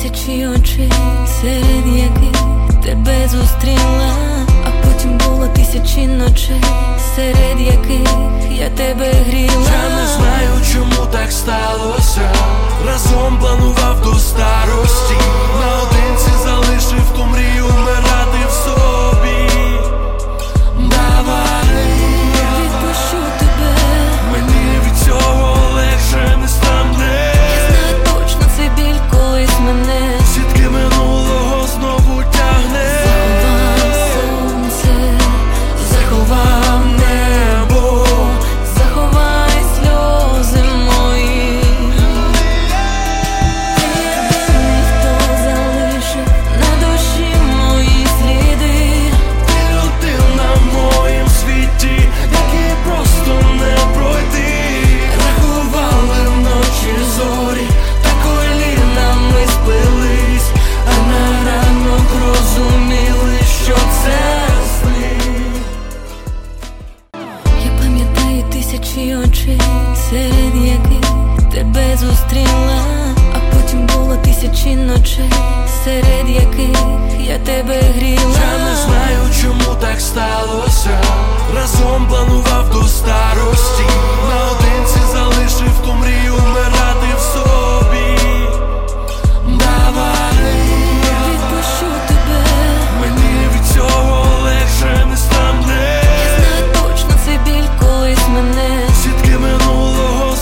тисячі очей, серед яких тебе зустріла, а потім було тисячі ночей, серед яких я тебе гріла. Я не знаю, чому так сталося. Разом планував до старості, наодинці залишив ту мрію вмирати в собі. Давай, я відпущу тебе, мені від цього легше не стане. я знаю точно, цей біль колись мене Сітки минулого знову тягне. заховав сонце, заховав небо, заховай сльози мої. Ти єдиний, хто залишив на душі мої сліди. Ти людина в моїм світі, який просто не пройти. Рахували вночі зорі, та коліна ми сплелись, а на ранок розуміли, що це сни. Я пам'ятаю тисячі очей, серед яких тебе зустріла, а потім було тисячі ночей, серед яких я тебе гріла. Я не знаю,